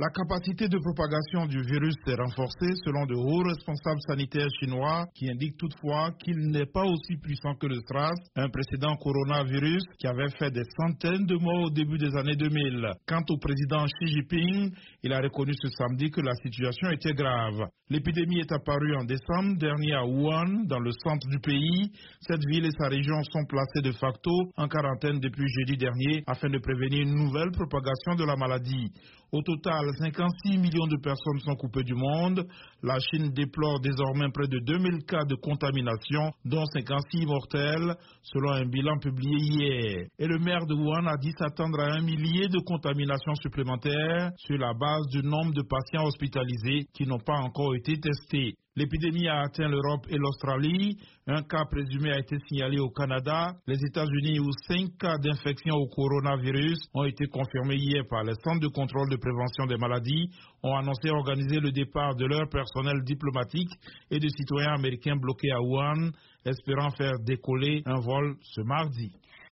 La capacité de propagation du virus s'est renforcée selon de hauts responsables sanitaires chinois qui indiquent toutefois qu'il n'est pas aussi puissant que le SRAS, un précédent coronavirus qui avait fait des centaines de morts au début des années 2000. Quant au président Xi Jinping, il a reconnu ce samedi que la situation était grave. L'épidémie est apparue en décembre dernier à Wuhan, dans le centre du pays. Cette ville et sa région sont placées de facto en quarantaine depuis jeudi dernier afin de prévenir une nouvelle propagation de la maladie. Au total, 56 millions de personnes sont coupées du monde. La Chine déplore désormais près de 2000 cas de contamination, dont 56 mortels, selon un bilan publié hier. Et le maire de Wuhan a dit s'attendre à 1 millier de contaminations supplémentaires sur la base du nombre de patients hospitalisés qui n'ont pas encore été testés. L'épidémie a atteint l'Europe et l'Australie. Un cas présumé a été signalé au Canada, les États-Unis où 5 cas d'infection au coronavirus ont été confirmés hier par les centres de contrôle de prévention des maladies, ont annoncé organiser le départ de leur personnel diplomatique et de citoyens américains bloqués à Wuhan, espérant faire décoller un vol ce mardi.